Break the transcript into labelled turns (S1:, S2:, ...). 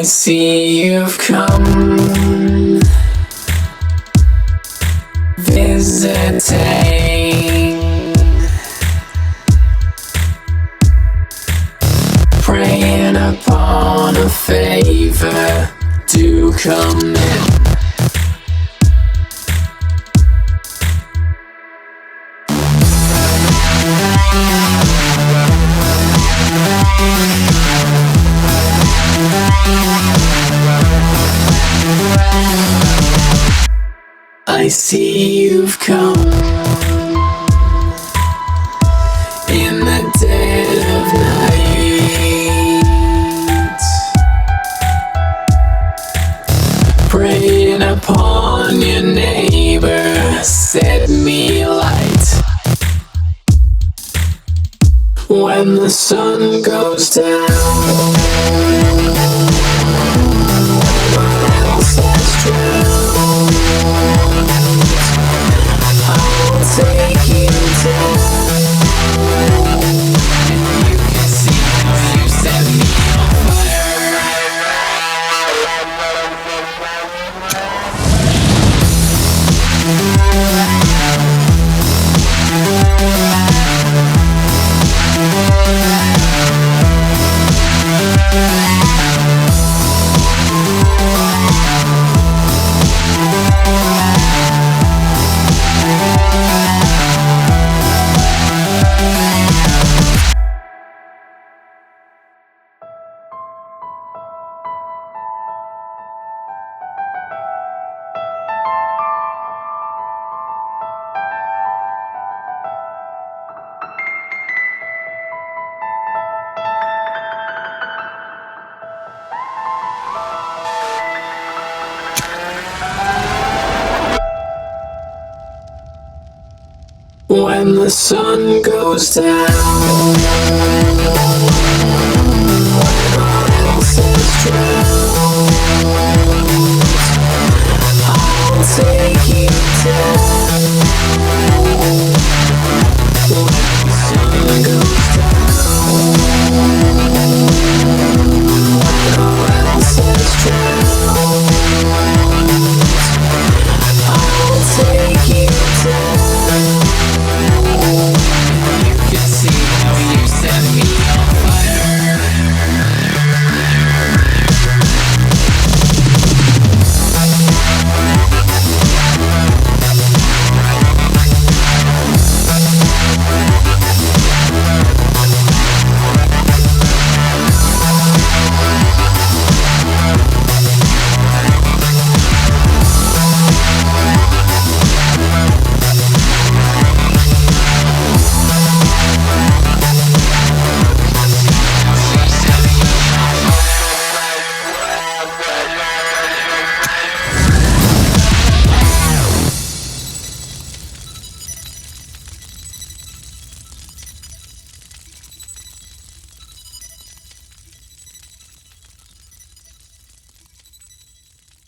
S1: see you've come visiting, praying upon a favor. Do come in. I see you've come in the dead of night, preying upon your neighbor. Set me light when the sun goes down. Take you down, and you can see how you set me on when the sun goes down.